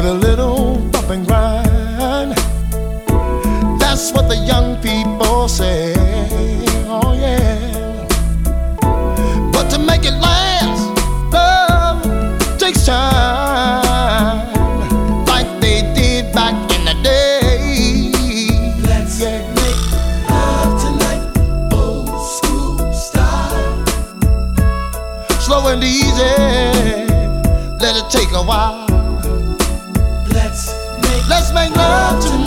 a little bump and grind. That's what the young people say. Oh yeah. But to make it last, love takes time, like they did back in the day. Let's make love tonight, old school style. Slow and easy, let it take a while. Let's make Let's make love tonight.